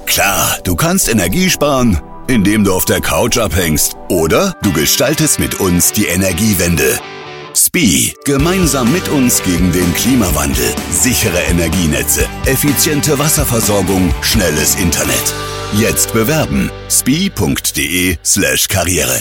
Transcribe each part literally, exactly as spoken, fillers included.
Klar, du kannst Energie sparen, indem du auf der Couch abhängst. Oder du gestaltest mit uns die Energiewende. S P I. Gemeinsam mit uns gegen den Klimawandel. Sichere Energienetze, effiziente Wasserversorgung, schnelles Internet. Jetzt bewerben. spi.de slash Karriere.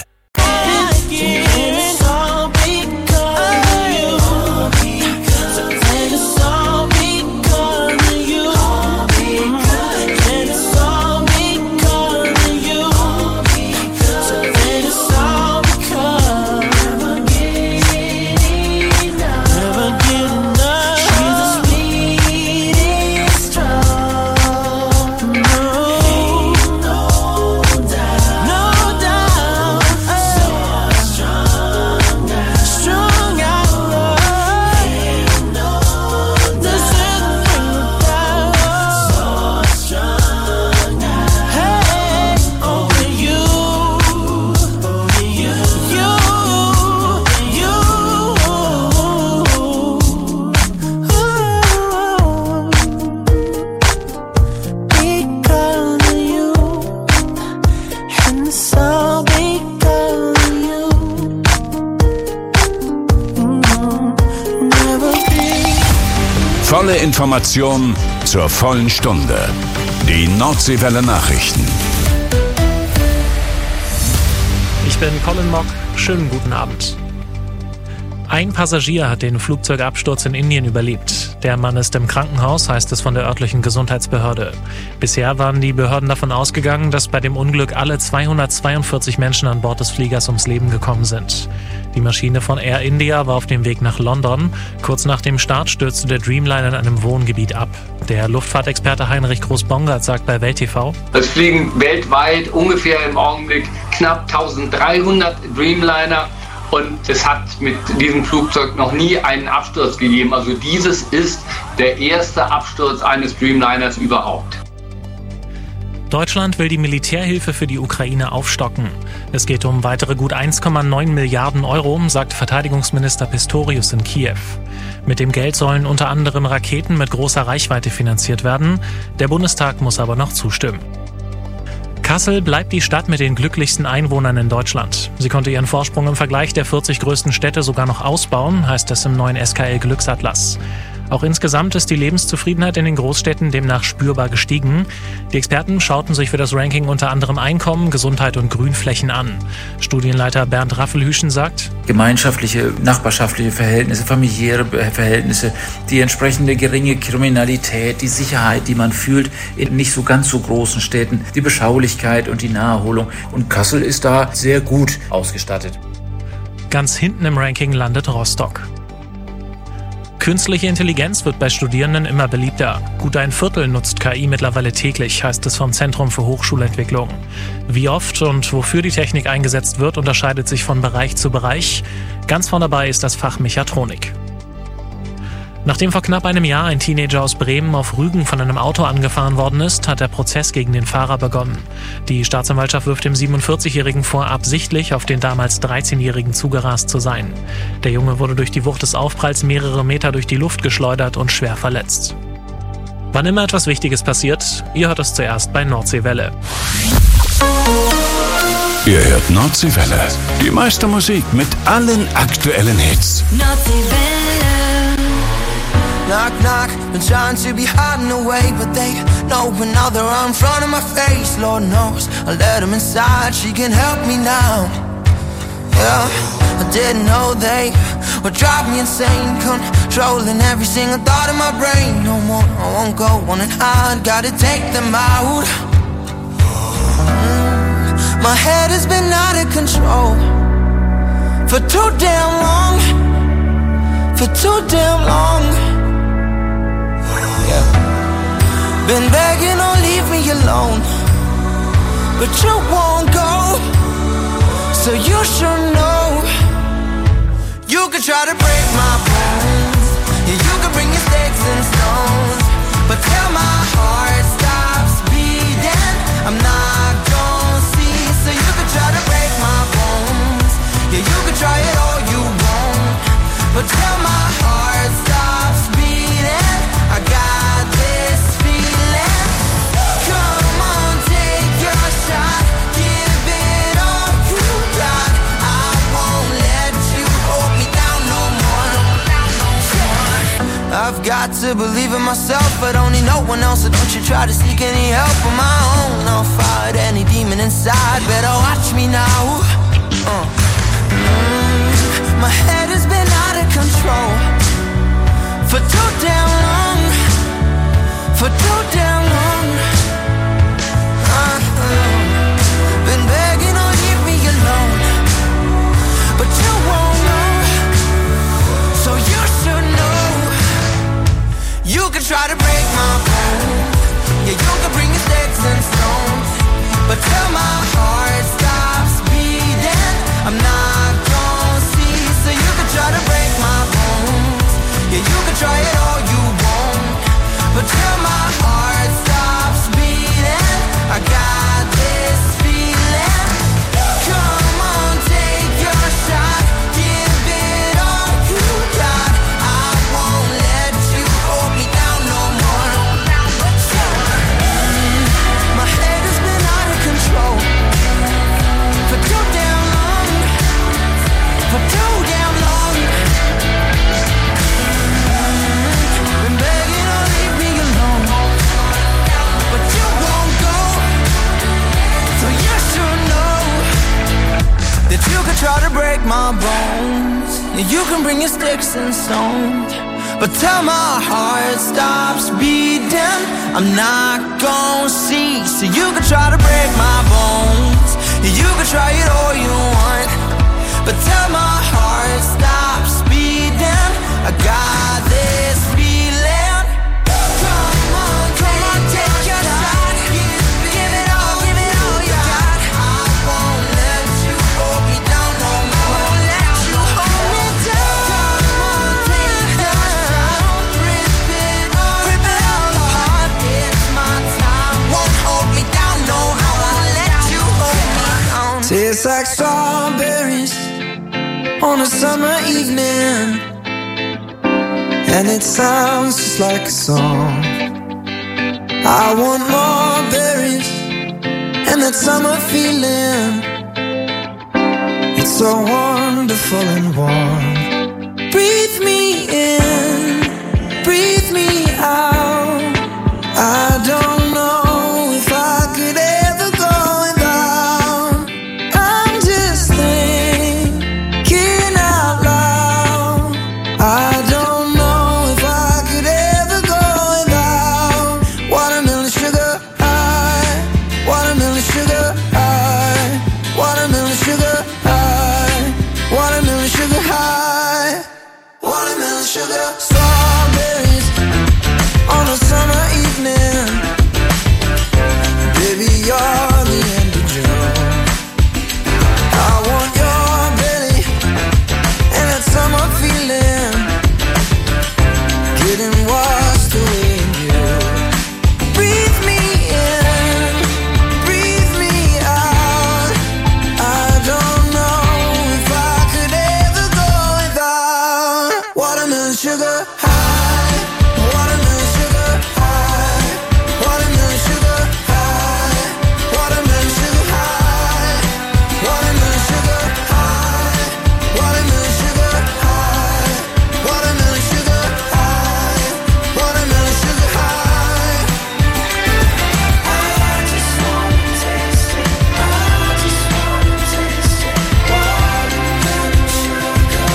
Volle Information zur vollen Stunde. Die Nordseewelle Nachrichten. Ich bin Colin Mock. Schönen guten Abend. Ein Passagier hat den Flugzeugabsturz in Indien überlebt. Der Mann ist im Krankenhaus, heißt es von der örtlichen Gesundheitsbehörde. Bisher waren die Behörden davon ausgegangen, dass bei dem Unglück alle zweihundertzweiundvierzig Menschen an Bord des Fliegers ums Leben gekommen sind. Die Maschine von Air India war auf dem Weg nach London. Kurz nach dem Start stürzte der Dreamliner in einem Wohngebiet ab. Der Luftfahrtexperte Heinrich Groß-Bongert sagt bei Welt T V: Es fliegen weltweit ungefähr im Augenblick knapp eintausenddreihundert Dreamliner. Und es hat mit diesem Flugzeug noch nie einen Absturz gegeben. Also dieses ist der erste Absturz eines Dreamliners überhaupt. Deutschland will die Militärhilfe für die Ukraine aufstocken. Es geht um weitere gut eins Komma neun Milliarden Euro, sagt Verteidigungsminister Pistorius in Kiew. Mit dem Geld sollen unter anderem Raketen mit großer Reichweite finanziert werden. Der Bundestag muss aber noch zustimmen. Kassel bleibt die Stadt mit den glücklichsten Einwohnern in Deutschland. Sie konnte ihren Vorsprung im Vergleich der vierzig größten Städte sogar noch ausbauen, heißt es im neuen S K L-Glücksatlas. Auch insgesamt ist die Lebenszufriedenheit in den Großstädten demnach spürbar gestiegen. Die Experten schauten sich für das Ranking unter anderem Einkommen, Gesundheit und Grünflächen an. Studienleiter Bernd Raffelhüschen sagt: Gemeinschaftliche, nachbarschaftliche Verhältnisse, familiäre Verhältnisse, die entsprechende geringe Kriminalität, die Sicherheit, die man fühlt in nicht so ganz so großen Städten, die Beschaulichkeit und die Naherholung. Und Kassel ist da sehr gut ausgestattet. Ganz hinten im Ranking landet Rostock. Künstliche Intelligenz wird bei Studierenden immer beliebter. Gut ein Viertel nutzt K I mittlerweile täglich, heißt es vom Zentrum für Hochschulentwicklung. Wie oft und wofür die Technik eingesetzt wird, unterscheidet sich von Bereich zu Bereich. Ganz vorn dabei ist das Fach Mechatronik. Nachdem vor knapp einem Jahr ein Teenager aus Bremen auf Rügen von einem Auto angefahren worden ist, hat der Prozess gegen den Fahrer begonnen. Die Staatsanwaltschaft wirft dem siebenundvierzigjährigen vor, absichtlich auf den damals dreizehnjährigen zugerast zu sein. Der Junge wurde durch die Wucht des Aufpralls mehrere Meter durch die Luft geschleudert und schwer verletzt. Wann immer etwas Wichtiges passiert, ihr hört es zuerst bei Nordseewelle. Ihr hört Nordseewelle. Die meiste Musik mit allen aktuellen Hits. Nordseewelle. Knock, knock, been trying to be hiding away, but they know when now they're right in front of my face. Lord knows I let them inside, she can help me now. Yeah, I didn't know they would drive me insane, controlling every single thought in my brain. No more, I won't go on and hide, gotta take them out. Mm, my head has been out of control for too damn long, for too damn long. Yeah. Been begging, oh leave me alone, but you won't go, so you should know. You could try to break my bones, yeah, you could bring your sticks and stones, but till my heart stops beating, I'm not gonna see. So you could try to break my bones, yeah, you could try it all you want, but till my heart stops beating, I got this feeling. Come on. got to believe in myself, but only no one else. So don't you try to seek any help on my own. I'll fight any demon inside. Better watch me now. Uh. Mm, my head has been out of control for too damn long. For too damn long. Uh-huh. Been begging, oh, leave me alone, but you won't know. So you should know. You can try to break my bones, yeah, you can bring me sticks and stones, but till my heart stops beating, I'm not gonna see. So you can try to break my bones, yeah, you can try it all you want, but till my heart stops beating, I got this feeling. Come on, take your shot, give it all you got. I won't let you hold me down no more. My head has been out of control for too damn long, for too damn long. Been begging, oh, leave me alone, but you won't go. So you should know that you could try to break my bones, yeah, you can bring your sticks and stones, but till my heart stops beating, I'm not gonna cease. So you could try to break my bones, yeah, you could try it all you want, but till my heart stops beating, I got this feeling. Come on, come on, take your shot, give it all, give it all you got. I won't let you hold me down no more. Won't let you hold me down. Come on, take your shot, rip it all, rip it all apart. It's my time. Won't hold me down no more. Won't let you hold me down. Tastes like strawberries on a summer evening, and it sounds just like a song. I want more berries and that summer feeling. It's so wonderful and warm. Breathe me in, breathe me out. I don't know if I could ever go without. I'm just thinking out loud. I don't know if I could ever go without watermelon sugar high, watermelon sugar high, watermelon sugar high, watermelon sugar high, watermelon sugar. Strawberries on a summer evening, baby, you're the end of June. I want your belly and that summer feeling, getting washed away in you. Breathe me in, breathe me out. I don't know if I could ever go without watermelon sugar high, watermelon sugar high, watermelon sugar high, watermelon sugar high, watermelon sugar high, watermelon sugar high, watermelon sugar high, watermelon sugar high. I just wanna taste it, I just wanna taste it, watermelon sugar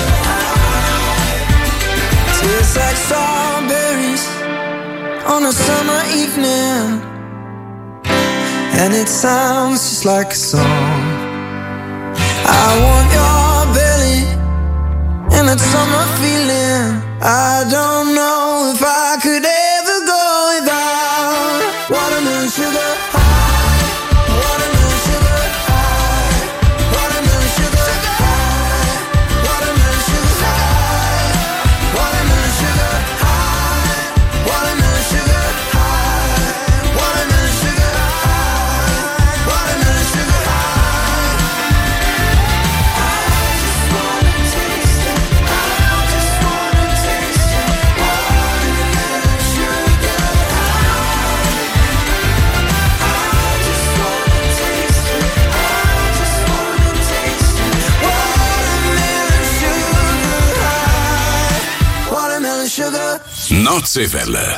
high. Tastes like strawberries on a summer evening, and it sounds just like a song. I want your belly and that summer feeling. I don't know if I could ever go without watermelon sugar high, watermelon sugar high, watermelon sugar high, watermelon sugar high, watermelon sugar high, watermelon sugar high, watermelon sugar high, watermelon sugar high. I just wanna taste it, I just wanna taste it, watermelon sugar high. Nordseewelle.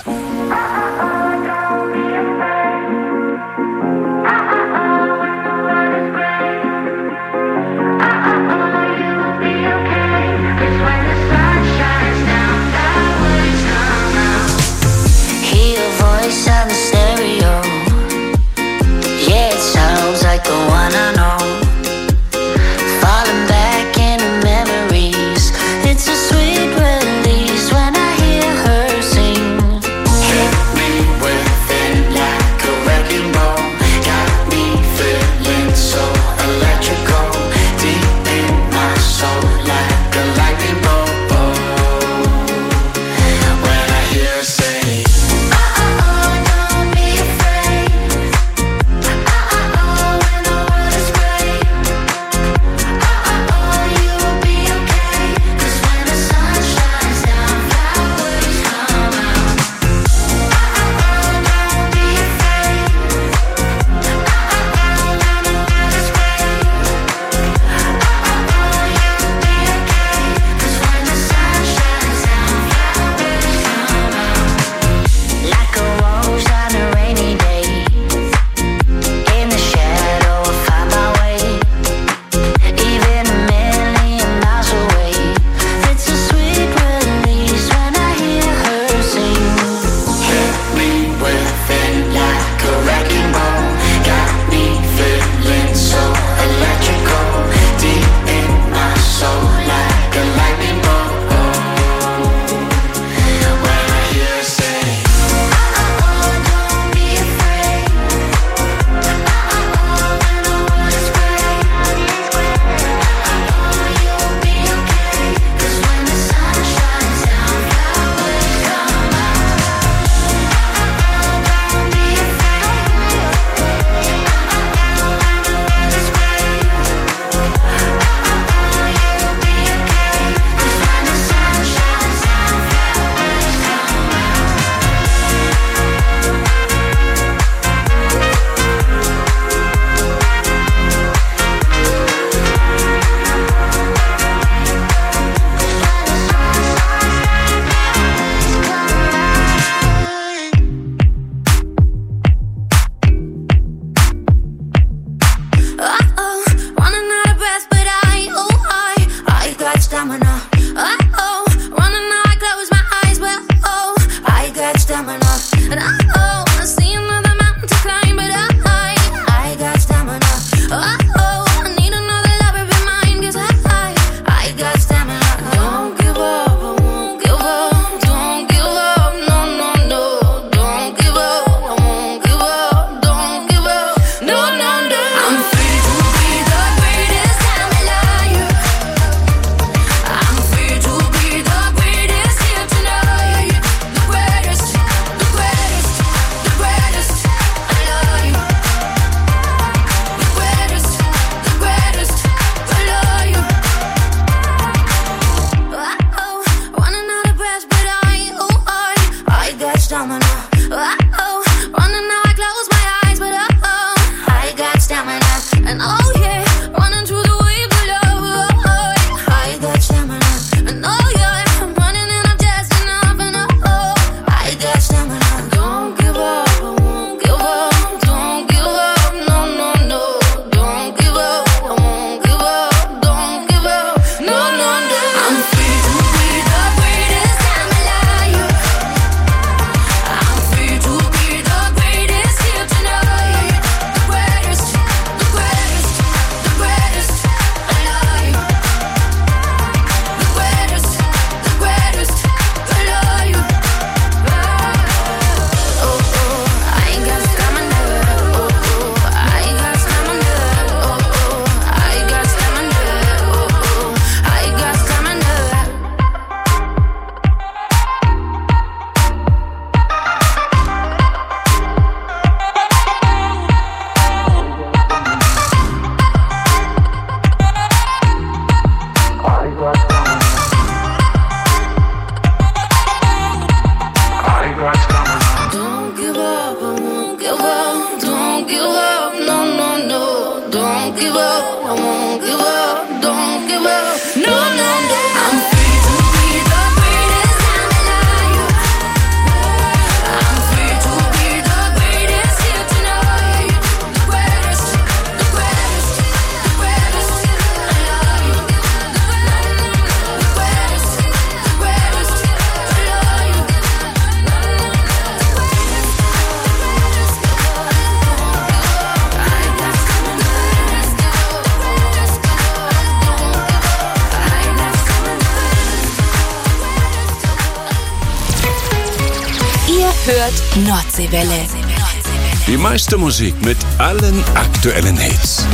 hört Nordseewelle. Die meiste Musik mit allen aktuellen Hits.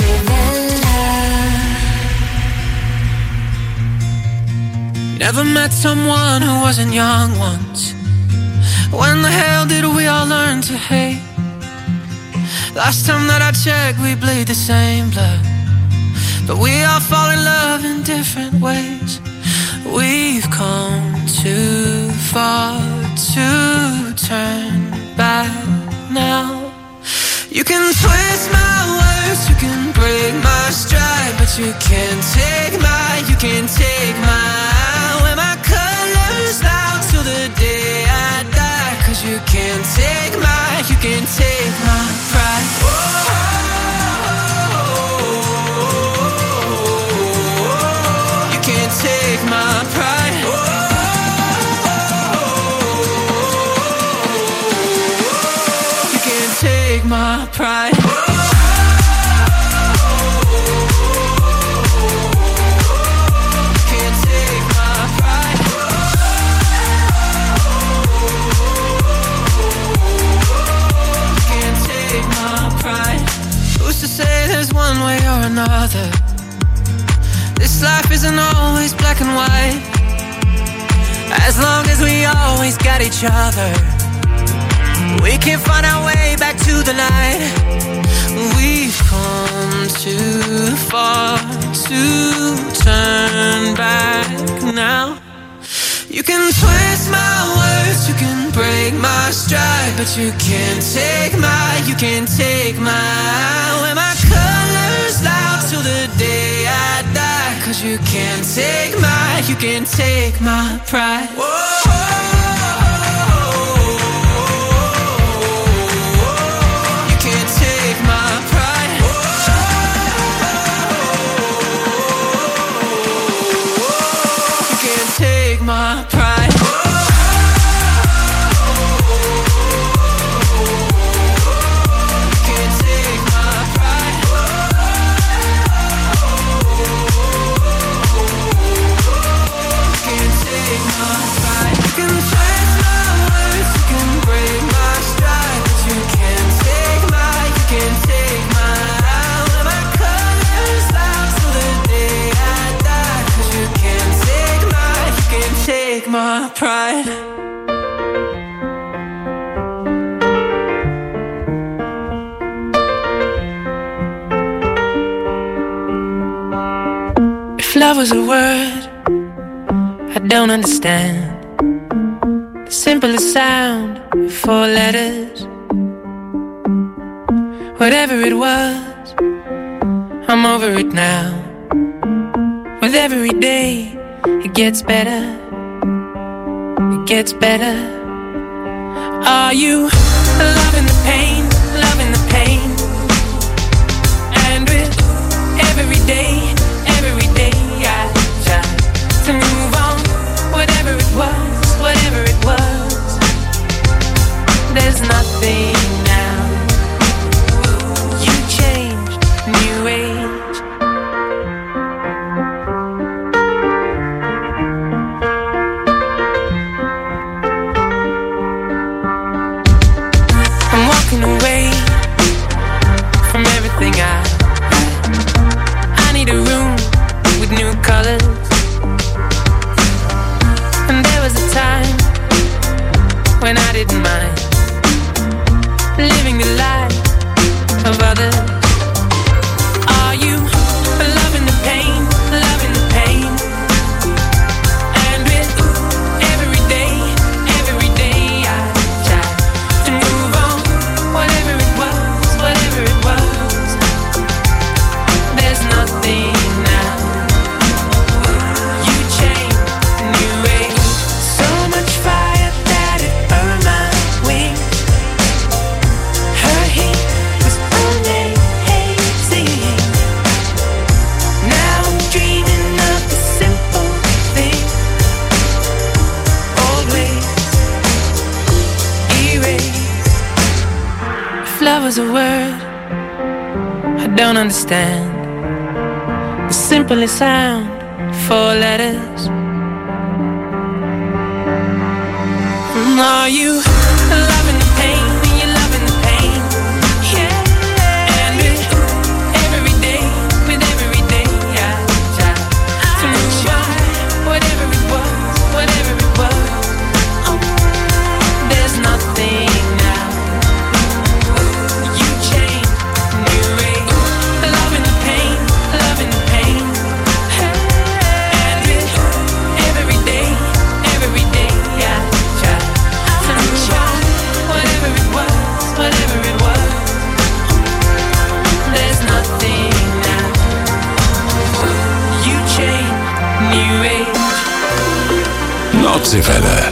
Never met someone who wasn't young once. When the hell did we all learn to hate? Last time that I checked, we bleed the same blood, but we all fall in love in different ways. We've come too far to turn back now. You can twist my words, you can break my stride, but you can't take my, you can't take my, wear my colors out till the day I die. Cause you can't take my, you can't take my pride. You can't take my pride. You can't take my pride. Who's to say there's one way or another? This life isn't always black and white. As long as we always got each other, we can find our way back to the light. We've come too far to turn back now. You can twist my words, you can break my stride, but you can't take my, you can't take my, wear my colors loud till the day I die. Cause you can't take my, you can't take my pride. You can't take my pride. You can't take my pride. My pride. If love was a word I don't understand, the simplest sound, four letters. Whatever it was, I'm over it now. With every day it gets better, it gets better. Are you loving the pain, loving the pain? And with every day, every day I try to move on. Whatever it was, whatever it was, there's nothing now. You changed, new age. Away from everything I I need a room with new colors. And there was a time when I didn't mind living the life of others. Are you loving the pain, loving the pain? And with every day, every day I try to move on. Whatever it was, whatever it was, there's nothing now. You changed, new age. So much fire that it burned my wings. Her heat was amazing. Now I'm dreaming of the simple thing. Old ways erased. If love was a word I don't understand, the simplest sound, four letters. Are you Nordseewelle.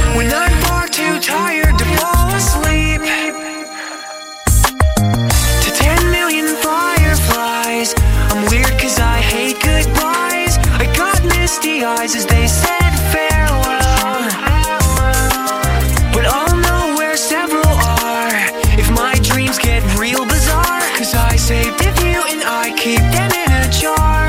To the eyes as they said farewell. But I'll know where several are if my dreams get real bizarre, 'cause I saved a few and I keep them in a jar.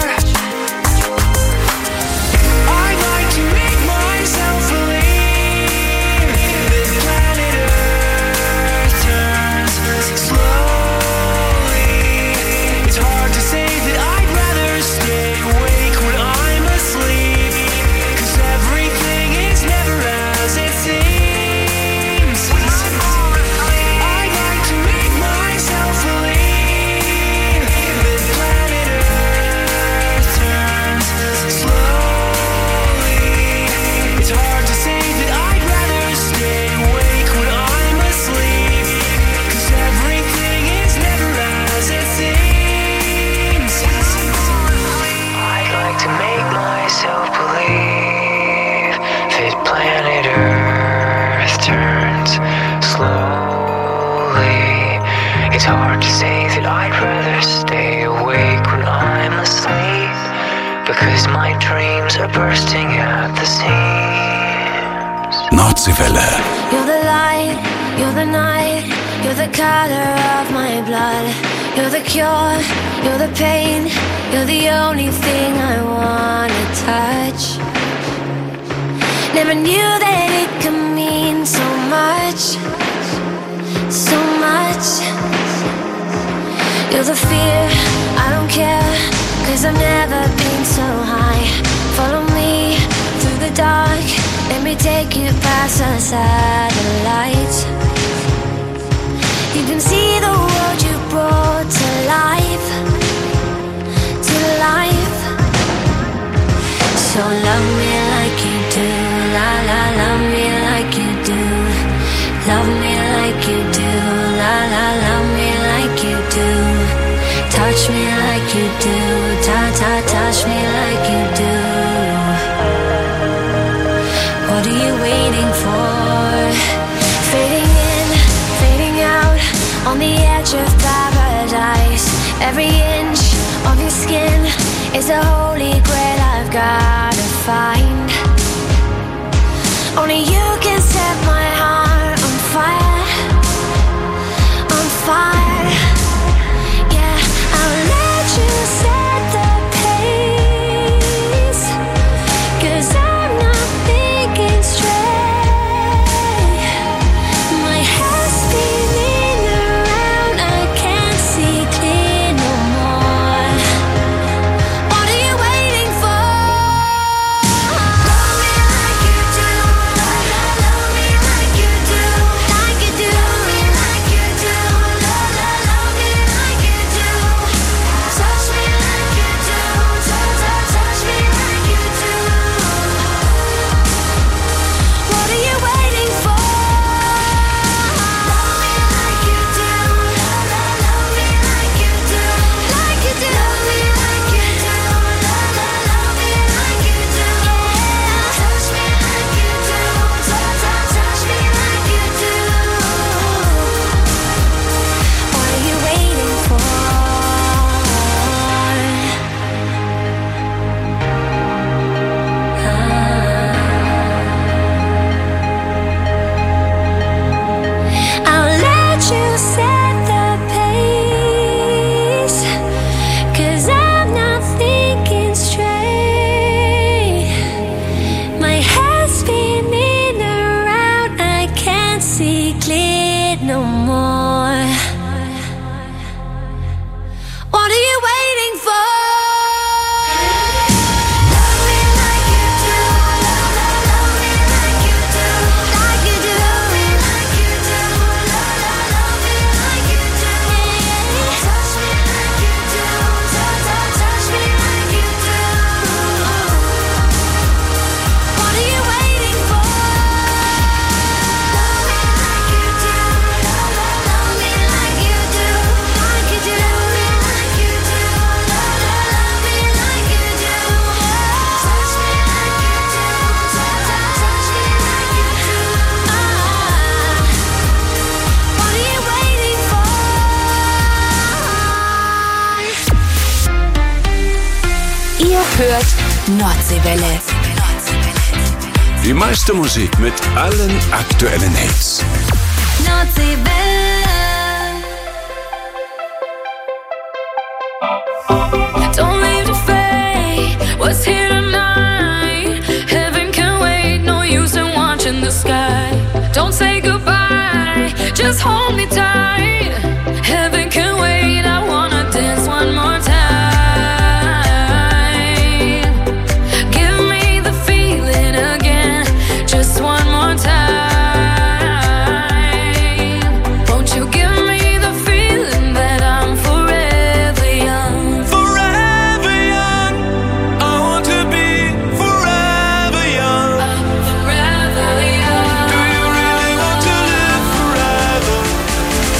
I'd like to make myself believe that planet Earth turns slowly. It's hard to say that I'd rather stay awake when I'm asleep, 'cause everything is never as it seems. I'd like to make myself believe that planet Earth turns slowly. It's hard to say that I'd rather stay awake when I'm asleep, 'cause everything is never as it seems. I'd like to make myself believe that planet Earth turns slowly. It's hard to say that I'd rather stay awake when I'm asleep, because my dreams are bursting at the seams. Nordseewelle. You're the light, you're the night, you're the color of my blood. You're the cure, you're the pain, you're the only thing I wanna touch. Never knew that it could mean so much, so much. You're the fear, I don't care, 'cause I've never been so high. Follow me through the dark, let me take you past the satellites. You can see the world you brought to life, to life. So love me like you do, la la, love me like you do. Love me like you do, la la, love me like you do. Touch me like you do, ta ta, touch me like you do. What are you waiting for? Fading in, fading out, on the edge of paradise. Every inch of your skin is a holy grail I've gotta find. Only you can set my heart on fire, on fire. Yeah, I'll let you set the pace, 'cause I'm not thinking straight. My head's spinning around, I can't see clear no more. What are you waiting for? Love me like you do, love, love, love me like you do, like you do, love me like you do, love, love, love me like you do. Touch me like you do, touch, touch, touch me like you do. What are you waiting for? Love me like you do, love, love, love me like you do, like you do, love me like you do, love, love, love me like you do. Touch me like you do, touch, touch, touch me like you do. What are you waiting for? I'll let you set the pace, 'cause I'm not thinking straight. My head's spinning around, I can't see clear no more. What are you waiting for? Love me like you do, love, love, love me like you do, like you do, love me like you do, love, love, love me like you do. Touch me like you do, touch, touch, touch me like you do. What are you waiting for? Love me like you do, love, love, love me like you do, like you do, love me like you do, love, love, love me like you do. Touch me like you do, touch, touch, touch me like you do. What are you waiting for? Ihr hört Nordseewelle. Die meiste Musik mit allen aktuellen Hits. Nordseewelle. Don't leave the fate. What's here tonight? Heaven can wait. No use in watching the sky. Don't say goodbye. Just hold me tight. Heaven can wait. I wanna dance one more time. Give me the feeling again. Just one more time. Won't you give me the feeling that I'm forever young? Forever young. I want to be forever young. I'm forever young. Do you really want to live forever?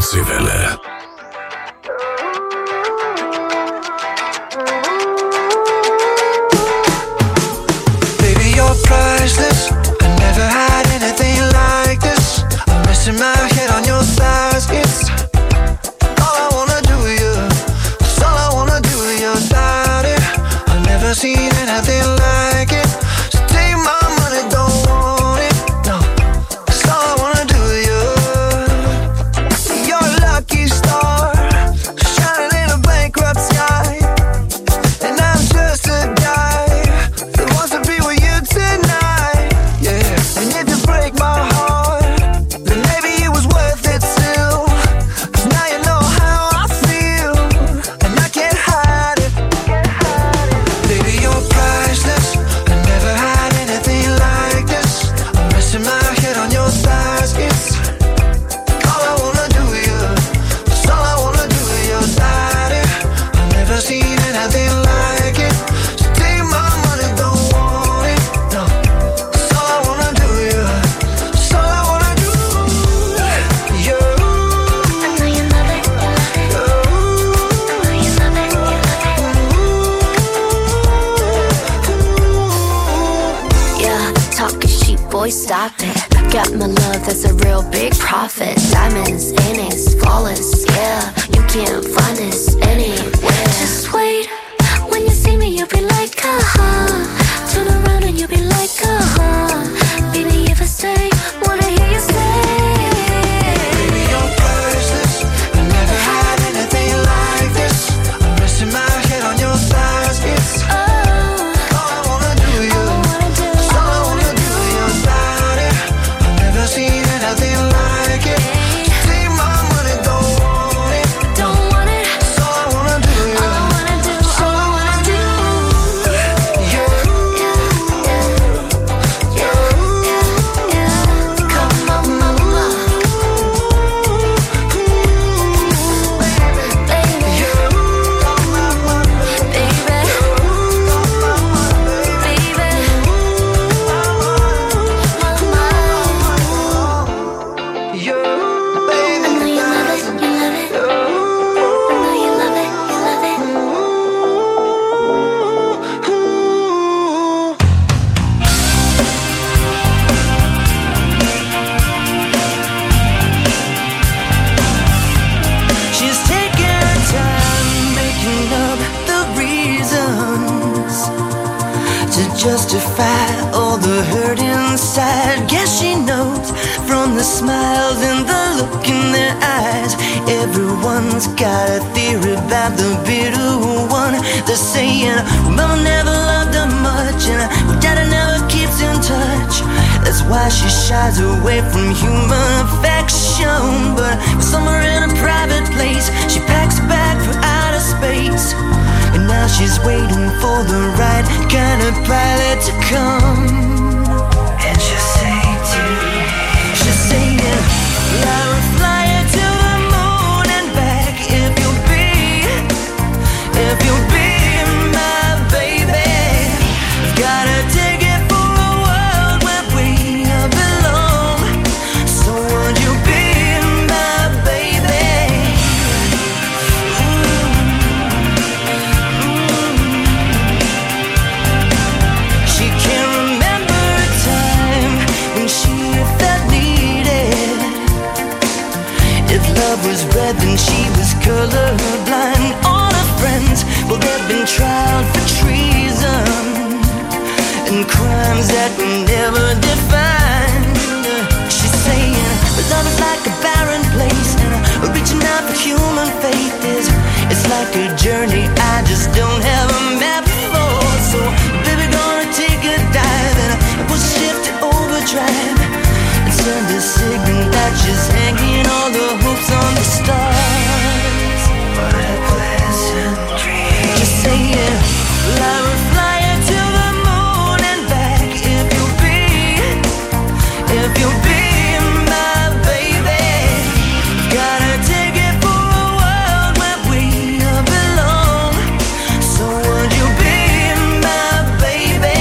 Nordseewelle. Baby, you're priceless. I never had anything like this. I'm missing my head on your thighs. It's all I wanna do with you. It's all I wanna do with your body. I've never seen anything like it. So take my money, don't want it. No, it's all I wanna do with you. You're a lucky star, shining in a bankrupt sky. And I'm just a guy that wants to be with you tonight. Yeah, and if you break my heart, then maybe it was worth it still. 'Cause now you know how I feel, and I can't hide it. Baby, you're priceless. I never had anything like this. I'm resting my head on your thighs. It's all I wanna do with you. It's all I wanna do with your body. I've never seen anything like it. So take my money, don't want it. No, it's all I wanna do with you. It's all I wanna do. You. I know you love it, you love it. I know you love it, you love it. Yeah, talking cheap, boy, stop it. Got my love, that's a real big profit. Diamonds, innings, flawless, yeah. You can't find this anywhere. Just wait, when you see me, you'll be like, uh-huh. Turn around and you'll be like, uh-huh. Baby, if I stay, wanna hear you say. Baby, you're priceless. I never had anything like this. I'm resting my head on your thighs. It's Oh, all I wanna do with you. all I wanna do, It's all I wanna do with your body. I've never seen anything like it. Take my money, don't want it. don't want it. It's all I wanna do with you. All I wanna do, It's all all I I wanna wanna do. do. You. Yeah, yeah, yeah, yeah, yeah. Come on, mama, baby, You. baby, baby, You. I know you love it, you love it. I know you love it, you love it. She's taking her time making up the reasons to justify all the hurt inside. Guess she knows from the smiles and the look in their eyes. Everyone's got a theory about the bitter one. They're saying mama never loved her much and daddy never keeps in touch. That's why she shies away from human affection. But somewhere in a private place, she packs a bag for outer space. And now she's waiting for the right kind of pilot to come. And she'll say to me, she'll say, yeah, fly, fly her to the moon and back. If you'll be, if you'll be my baby, gotta take it for a world where we belong. So would you be my baby? She can't remember a time when she felt needed. If love was red, then she was colorblind. All her friends, well, they've been tried for treason and crimes that were never defined. She's saying, but love is like a barren place, and reaching out for human faith is, it's like a journey I just don't have a map for. So, baby, gonna take a dive and push shift to overdrive and send a signal that she's hanging all the hopes on the stars. What a pleasant dream. Just saying, fly, fly her to the moon and back. If you'll be, if you'll be my baby, gotta take it for a world where we belong. So would you be my baby?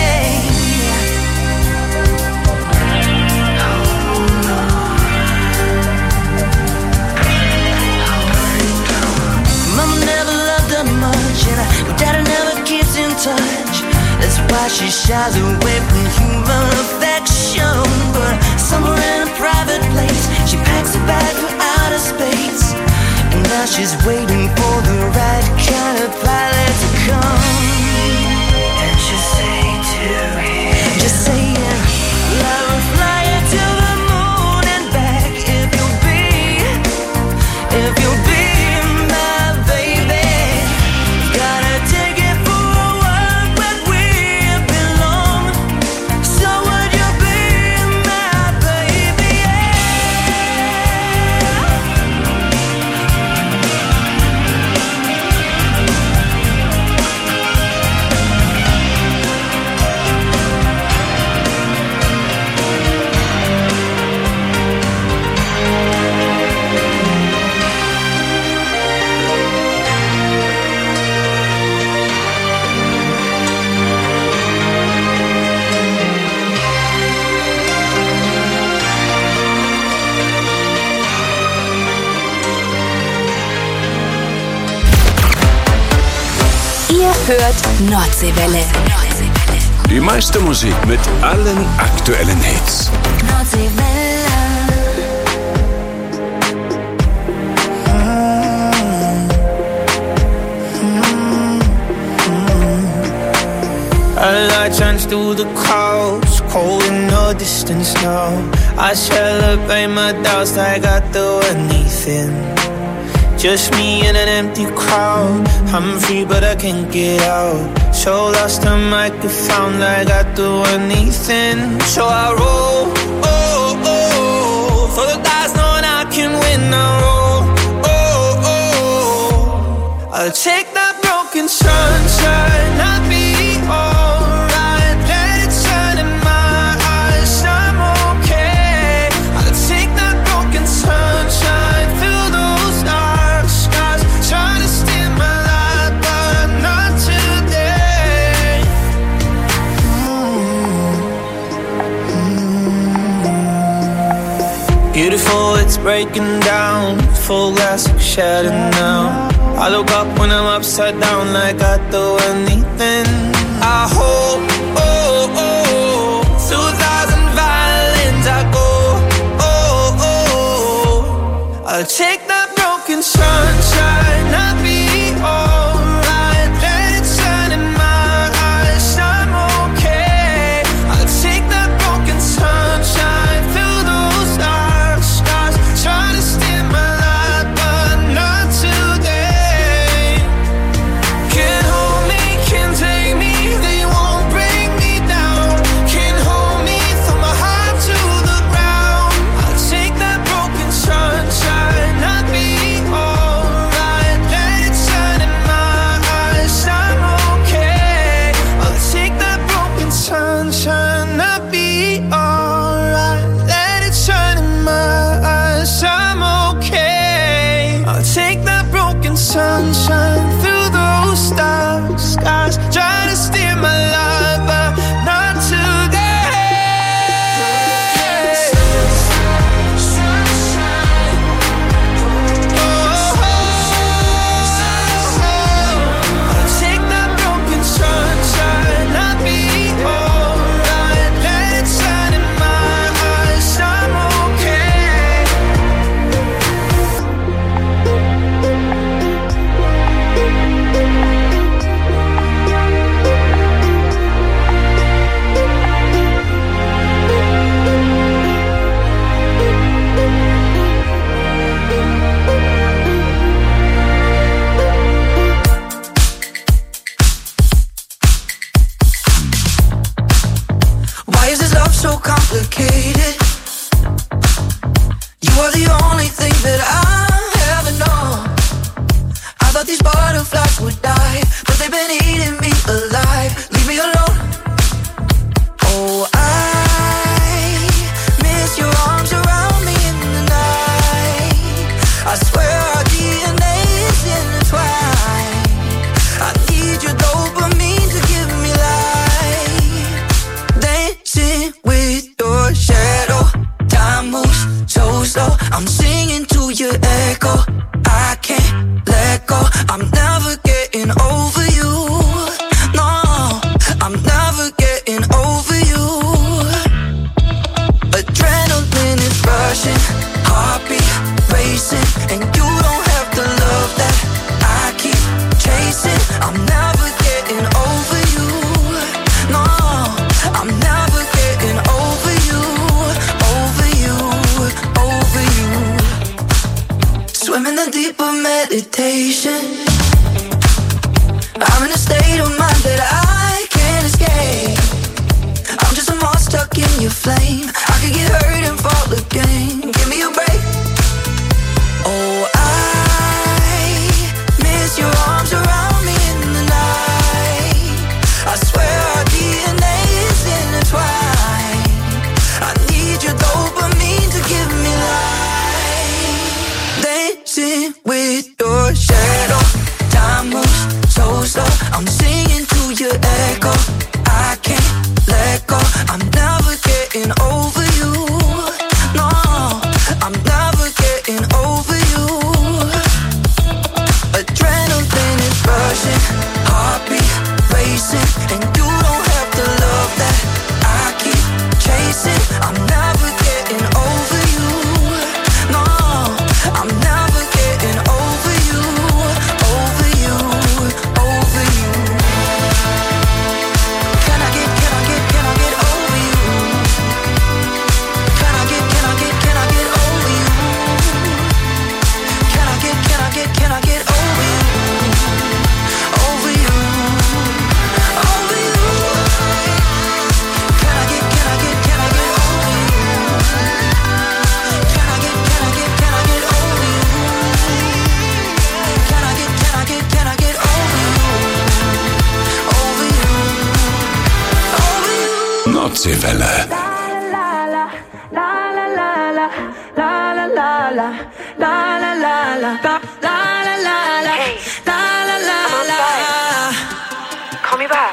Oh, no. her much, and her daddy never keeps in touch. That's why she shies away from human affection. But somewhere in a private place, she packs a bag for outer space. And now she's waiting for the right kind of pilot to come. And she'll say to him, just saying, I will fly you to the moon and back if you'll be, if you'll be my baby. Gotta take it for a world where we belong. So would you be my baby? Ihr hört Nordseewelle. Die meiste Musik mit allen aktuellen Hits. A light shines through the clouds, cold in the distance now. I celebrate my doubts like I do anything. Just me in an empty crowd. I'm free but I can't get out. So lost I might get found like I do anything. So I roll, oh, oh, for the dice knowing I can win. I roll, oh, oh, I'll take that broken sunshine, I'll be alright. Let it shine in my eyes, I'm okay. I'll take that broken sunshine, fill those dark skies. Try to steal my light, but not today. Mm-hmm. Beautiful, it's breaking down. Full glass like shattered now. I look up when I'm upside down like I do anything. I hope, oh, oh, through a thousand violins I go, oh, oh, I'll take that broken sunshine, I'll be alright. Let it shine in my eyes, I'm okay. I'll take that broken sunshine, fill those dark skies. Try to steal my light, but not today. Can't hold me, can't take me, they won't bring me down. Can't hold me, throw my heart to the ground. I'll take that broken sunshine. meditation. I'm in a state of mind that I can't escape. I'm just a moth stuck in your flame. I could get hurt and fall again. Give me a break. Oh, I miss your arms around me in the night. I swear our D N A is intertwined. I need your dopamine to give me life. Dancing with your shadow. Time moves so slow. I'm singing to your echo. I can't let go. I'm never getting over you. No, I'm never getting over you. Adrenaline is rushing, heartbeat racing, and you don't have to love that. I keep chasing. I'm never getting over you. No, I'm never getting over you. Over you, over you. Can I get, can I get, can I get over you? Can I get, can I get, can I get over you? Can I get, can I get, can I get over you? Over you, over you. Can I get, can I get, can I get over you? Can I get, can I get, can I get over you? Can I get, can I get, can I get over you? Over you, over you. Nordseewelle. Call me back.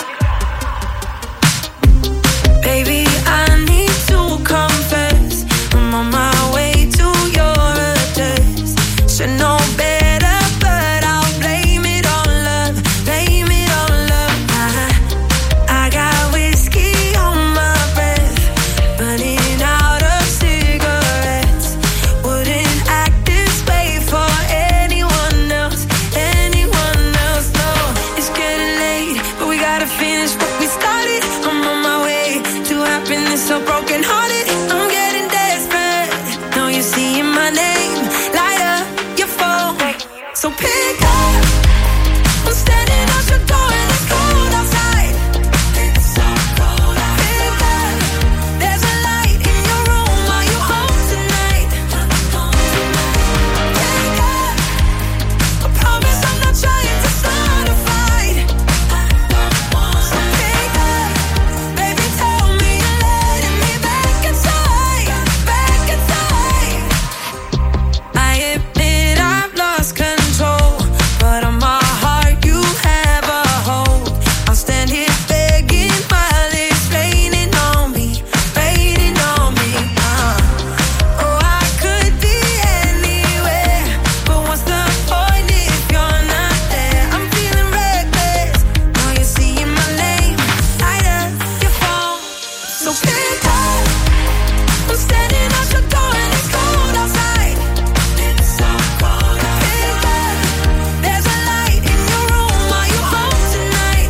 Baby, I need to confess, I'm on my way to your address. Should know better, but I'll blame it on love, blame it on love. I, I got whiskey on my breath, running out of cigarettes. Wouldn't act this way for anyone else, anyone else. No, it's getting late, but we gotta finish what we started. I'm on my way to happiness, so broken hearted. I'm getting desperate. Now you're seeing my name, light up your phone. So pick up. I'm standing at your door and it's cold outside. It's so cold outside. Pick up. There's a light in your room. Are you home tonight? Pick up. I promise I'm not trying to start a fight. So pick up. Baby, tell me you're letting me back inside, back inside. I admit I've lost control, but on my heart you have a hold. I'll stand here begging while it's raining on me, raining on me. Uh. Oh, I could be anywhere, but what's the point if you're not there? I'm feeling reckless. Now you're seeing my name, light up your phone. So pick up. I'm standing at your door and it's cold outside. It's so cold outside. Pick up. There's a light in your room. Are you home tonight?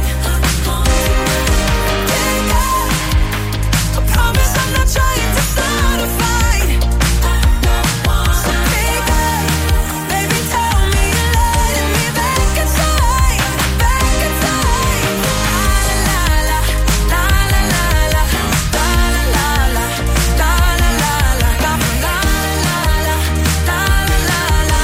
Pick up. I promise I'm not trying to start a fight. So pick up. Baby, tell me you're letting me back inside, back inside. La la la, la la la la, la la la la, la la la la, la la la la, la la la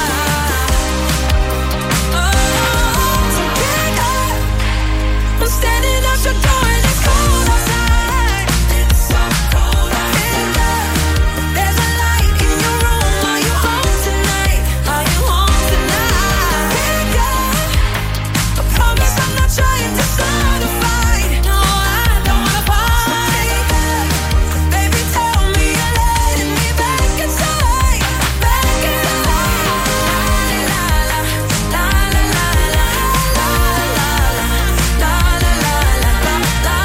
la. Oh, so pick up. I'm standing at your door and it's cold outside. It's so cold outside. Pick up. There's a light in your room. Are you home tonight? Are you home tonight? Pick up. I promise I'm not trying to start a fight. No, I don't wanna fight. Pick up. Baby, tell me you're letting me back inside, back inside. La la la, la la la la, la la la, la la la la, la la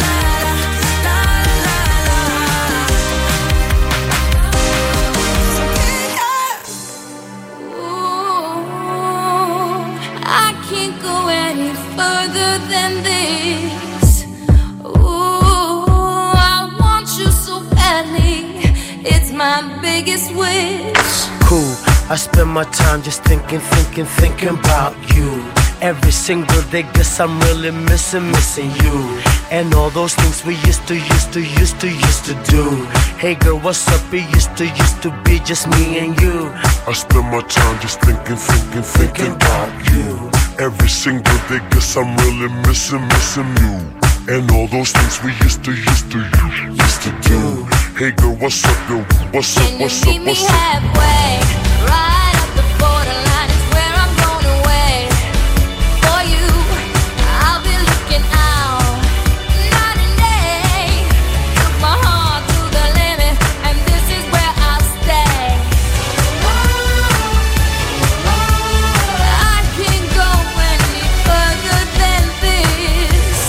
la la. So pick up. Ooh, I can't go any further than this. Ooh, I want you so badly. It's my biggest wish. Cool, I spend my time just thinking, thinking, thinking about you. Every single day, guess I'm really missing, missing you. And all those things we used to, used to, used to, used to do. Hey girl, what's up? It used to, used to be just me and you. I spend my time just thinking, thinking, thinking about you. Every single day, guess I'm really missing, missing you. And all those things we used to, used to, used to do. Hey girl, what's up, yo? What's up, what's up, what's up? Halfway, right up the borderline is where I'm going away. For you, I'll be looking out night and day. Took my heart to the limit, and this is where I'll stay. I can't go any further than this.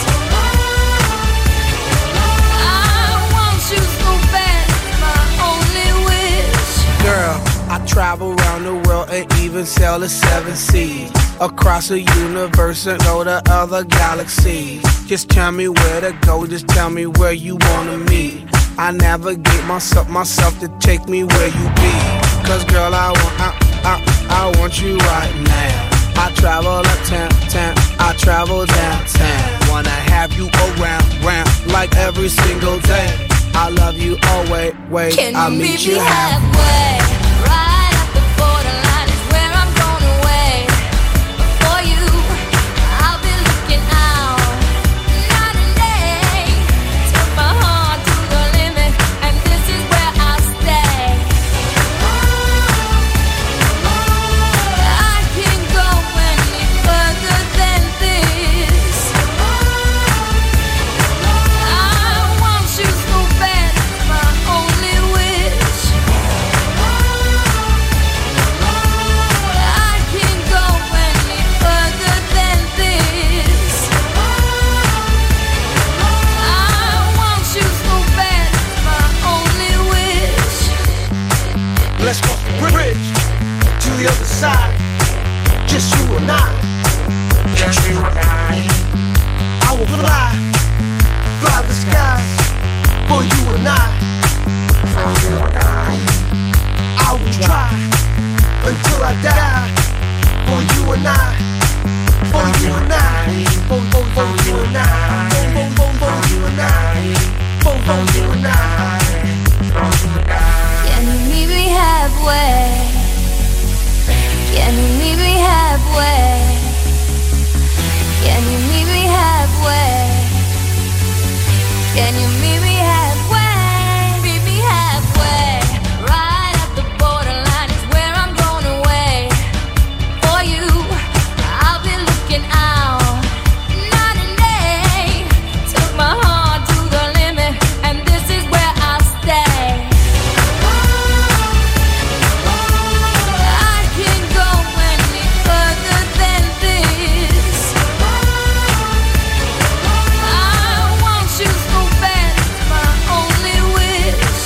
I want you so bad, it's my only wish. Girl, I travel around the world and even sail the seven seas. Across the universe and go to other galaxies. Just tell me where to go, just tell me where you wanna meet. I navigate myself, myself to take me where you be. Cause girl, I want, I, I, I want you right now. I travel uptown, town, I travel downtown. Wanna have you around, round, like every single day. I love you always, wait, Can I'll you meet meet you me halfway. halfway? Right up the borderline is where I'm going away. For you, I'll be looking out night and day. Took my heart to the limit, and this is where I'll stay. I can't go any further than this. I want you so bad, it's my only wish. I can't go any further than this. I want you so bad, it's my only wish. Let's go bridge to the other side. Just you and I. Just you and I. I will fly, fly the skies for you and I. For you and I. I will try until I die for you and I. For you and I. For, for, for you and I. For, for, for, for you and I. For, for you and I. Can you meet me halfway? Can you meet me halfway? Can you meet me halfway? Can you meet me halfway? Meet me halfway. Right up the borderline is where I'm going away. For you, I'll be looking out night and day. Took my heart to the limit, and this is where I'll stay. I can't go any further than this. I want you so bad, it's my only wish.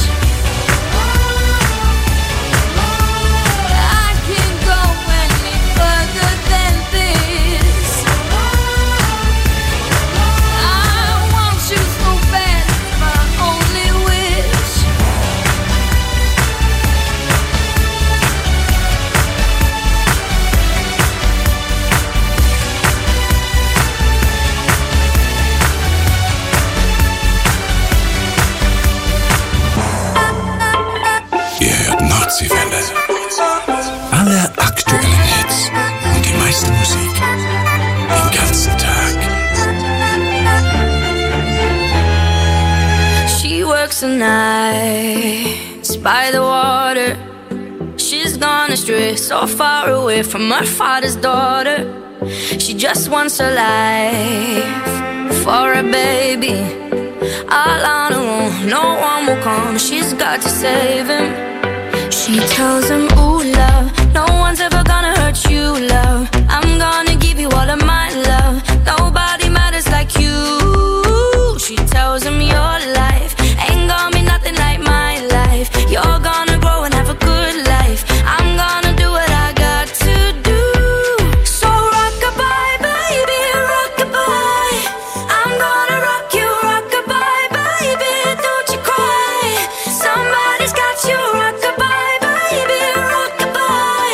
I can't go any further than this. I want you so bad, it's my only wish. Ihr hört Nordseewelle. Alle aktuellen Hits und die meiste Musik. Den ganzen Tag. She works the nights by the water. She's gone astray, so far away from her father's daughter. She just wants a life for a baby. All on her own, no one will come. She's got to save him. She tells him, ooh, love, no one's ever gonna hurt you, love. I'm gonna give you all of my love. Nobody matters like you. She tells him your life ain't gonna be nothing like my life. You're gonna grow and have a good life. I'm gonna do what I got to do. So rock-a-bye, baby, rock-a-bye. I'm gonna rock you, rock-a-bye, baby, don't you cry. Somebody's got you, rock-a-bye, baby, rock-a-bye.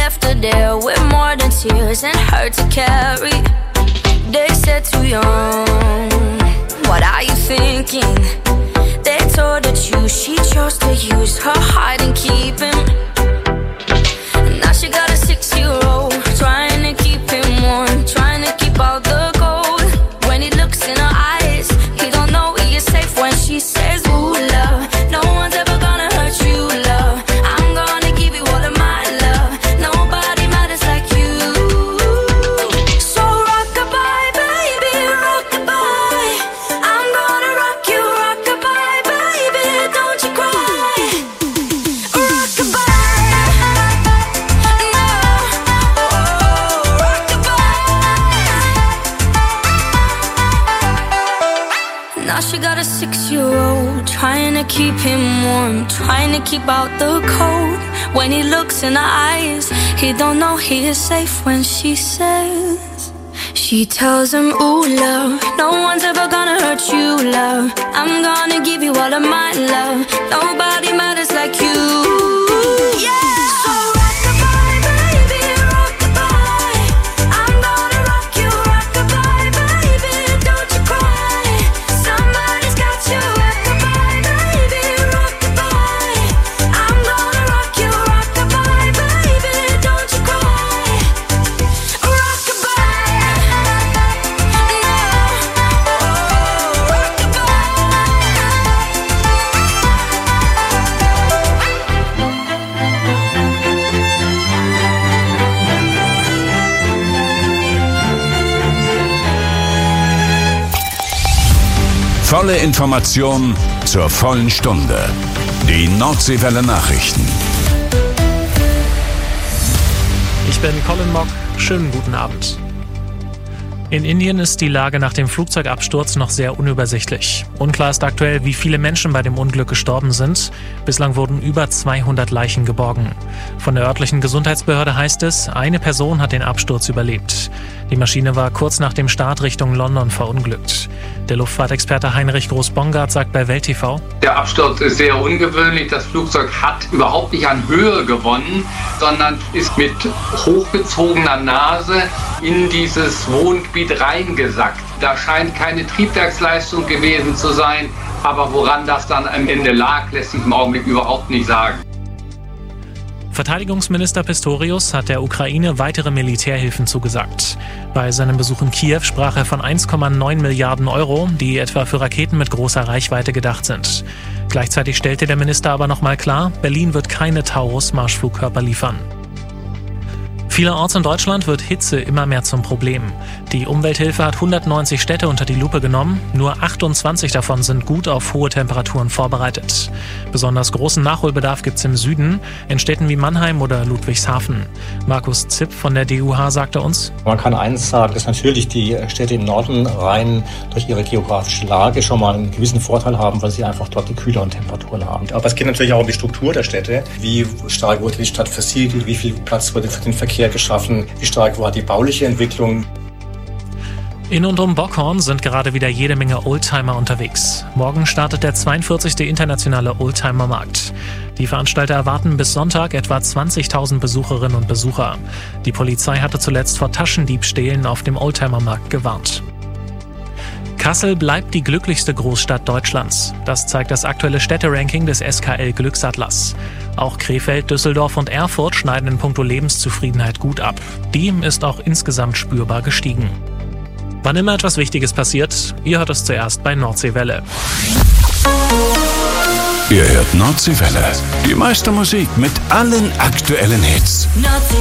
left her there with more than tears and hurt to carry. They said too young, what are you thinking? They told her choose, she chose to use her hide and keep him. Now she got a six-year-old, trying to keep him warm, trying to keep out the cold. When he looks in her eyes, he don't know he is safe when she says, ooh, love, no one's ever gonna hurt you, love. I'm gonna give you all of my love. Nobody matters like you. So rock-a-bye, baby, rock-a-bye. I'm gonna rock you, rock-a-bye, baby, don't you cry. Rock-a-bye. Now she got a six-year-old, trying to keep him warm, trying to keep out the cold. When he looks in her eyes, he don't know he is safe when she says, she tells him, ooh, love, no one's ever gonna hurt you, love. I'm gonna give you all of my love. Nobody matters like you. Yeah. So rock-a-bye, baby, rock-a-bye. I'm gonna rock you, rock-a-bye, baby, don't you cry. Somebody's got you, rock-a-bye, baby, rock-a-bye. I'm gonna rock you, rock-a-bye, baby, don't you cry. Volle Information zur vollen Stunde. Die Nordseewelle Nachrichten. Ich bin Colin Mock. Schönen guten Abend. In Indien ist die Lage nach dem Flugzeugabsturz noch sehr unübersichtlich. Unklar ist aktuell, wie viele Menschen bei dem Unglück gestorben sind. Bislang wurden über zweihundert Leichen geborgen. Von der örtlichen Gesundheitsbehörde heißt es, eine Person hat den Absturz überlebt. Die Maschine war kurz nach dem Start Richtung London verunglückt. Der Luftfahrtexperte Heinrich Groß-Bongard sagt bei Welt T V: Der Absturz ist sehr ungewöhnlich. Das Flugzeug hat überhaupt nicht an Höhe gewonnen, sondern ist mit hochgezogener Nase in dieses Wohngebiet reingesackt. Da scheint keine Triebwerksleistung gewesen zu sein, aber woran das dann am Ende lag, lässt sich im Augenblick überhaupt nicht sagen. Verteidigungsminister Pistorius hat der Ukraine weitere Militärhilfen zugesagt. Bei seinem Besuch in Kiew sprach er von eins Komma neun Milliarden Euro, die etwa für Raketen mit großer Reichweite gedacht sind. Gleichzeitig stellte der Minister aber nochmal klar, Berlin wird keine Taurus-Marschflugkörper liefern. Vielerorts in Deutschland wird Hitze immer mehr zum Problem. Die Umwelthilfe hat hundertneunzig Städte unter die Lupe genommen. Nur achtundzwanzig davon sind gut auf hohe Temperaturen vorbereitet. Besonders großen Nachholbedarf gibt's im Süden, in Städten wie Mannheim oder Ludwigshafen. Markus Zipp von der D U H sagte uns: Man kann eins sagen, dass natürlich die Städte im Norden rein durch ihre geografische Lage schon mal einen gewissen Vorteil haben, weil sie einfach dort die kühleren Temperaturen haben. Aber es geht natürlich auch um die Struktur der Städte. Wie stark wurde die Stadt versiegelt? Wie viel Platz wurde für den Verkehr geschaffen? Wie stark war die bauliche Entwicklung? In und um Bockhorn sind gerade wieder jede Menge Oldtimer unterwegs. Morgen startet der zweiundvierzigste internationale Oldtimer-Markt. Die Veranstalter erwarten bis Sonntag etwa zwanzigtausend Besucherinnen und Besucher. Die Polizei hatte zuletzt vor Taschendiebstählen auf dem Oldtimer-Markt gewarnt. Kassel bleibt die glücklichste Großstadt Deutschlands. Das zeigt das aktuelle Städteranking des S K L Glücksatlas. Auch Krefeld, Düsseldorf und Erfurt schneiden in puncto Lebenszufriedenheit gut ab. Die ist auch insgesamt spürbar gestiegen. Wann immer etwas Wichtiges passiert, ihr hört es zuerst bei Nordseewelle. Ihr hört Nordseewelle. Die meiste Musik mit allen aktuellen Hits. Nordseewelle.